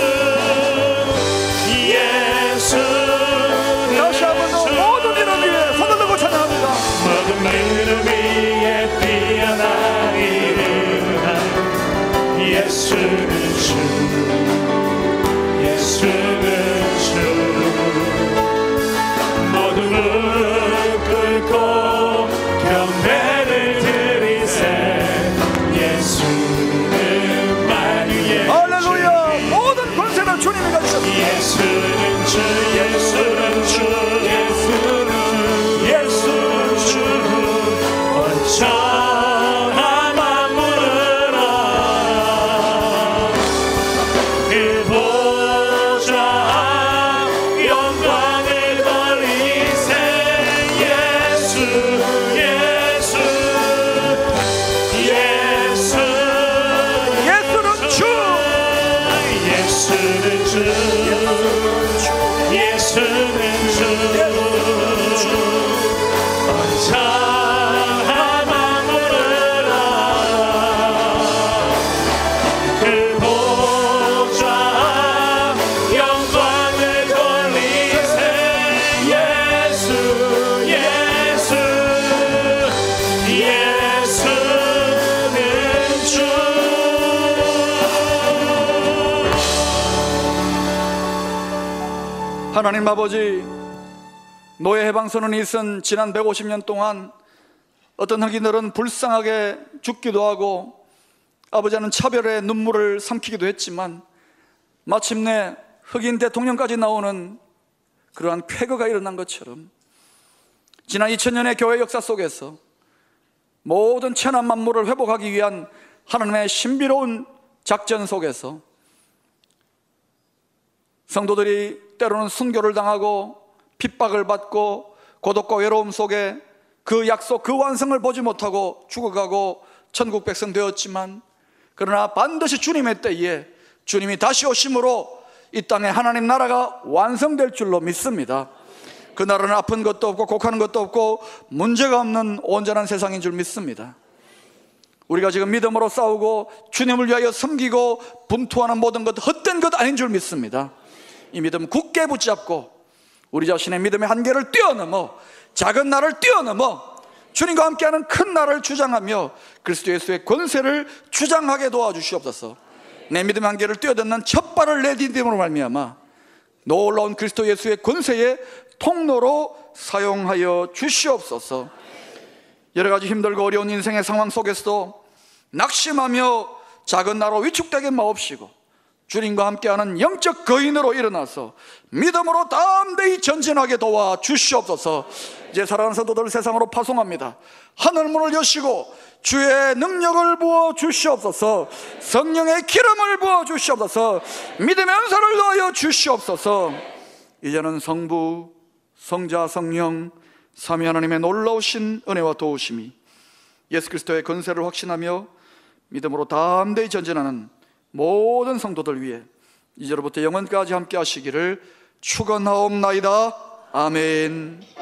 Speaker 2: 예수.
Speaker 1: 다시 한번 더 모든 이름 위에 손을 들고 찬양합니다.
Speaker 2: 모든 이름 위에 뛰어난 이름, 예수는 주, 주 예수는 주 언제나 부르라 그 보좌 영광을 돌리세 예수 예수 예수는 주
Speaker 1: 하나님 아버지, 노예 해방선언이 있은 지난 백오십 년 동안 어떤 흑인들은 불쌍하게 죽기도 하고 아버지는 차별의 눈물을 삼키기도 했지만 마침내 흑인 대통령까지 나오는 그러한 쾌거가 일어난 것처럼 지난 이천 년의 교회 역사 속에서 모든 천하 만물을 회복하기 위한 하나님의 신비로운 작전 속에서 성도들이 때로는 순교를 당하고 핍박을 받고 고독과 외로움 속에 그 약속, 그 완성을 보지 못하고 죽어가고 천국 백성 되었지만, 그러나 반드시 주님의 때에 주님이 다시 오심으로 이 땅에 하나님 나라가 완성될 줄로 믿습니다. 그 나라는 아픈 것도 없고 곡하는 것도 없고 문제가 없는 온전한 세상인 줄 믿습니다. 우리가 지금 믿음으로 싸우고 주님을 위하여 섬기고 분투하는 모든 것 헛된 것 아닌 줄 믿습니다. 이 믿음 굳게 붙잡고 우리 자신의 믿음의 한계를 뛰어넘어 작은 나를 뛰어넘어 주님과 함께하는 큰 나를 주장하며 그리스도 예수의 권세를 주장하게 도와주시옵소서. 내 믿음의 한계를 뛰어넘는 첫 발을 내딛음으로 말미암아 놀라운 그리스도 예수의 권세의 통로로 사용하여 주시옵소서. 여러 가지 힘들고 어려운 인생의 상황 속에서도 낙심하며 작은 나로 위축되게 마옵시고 주님과 함께하는 영적 거인으로 일어나서 믿음으로 담대히 전진하게 도와 주시옵소서. 이제 사랑하는 성도들 세상으로 파송합니다. 하늘문을 여시고 주의 능력을 부어 주시옵소서. 성령의 기름을 부어 주시옵소서. 믿음의 은사를 더하여 주시옵소서. 이제는 성부, 성자, 성령 삼위 하나님의 놀라우신 은혜와 도우심이 예수 그리스도의 권세를 확신하며 믿음으로 담대히 전진하는 모든 성도들 위해 이제로부터 영원까지 함께 하시기를 축원하옵나이다. 아멘.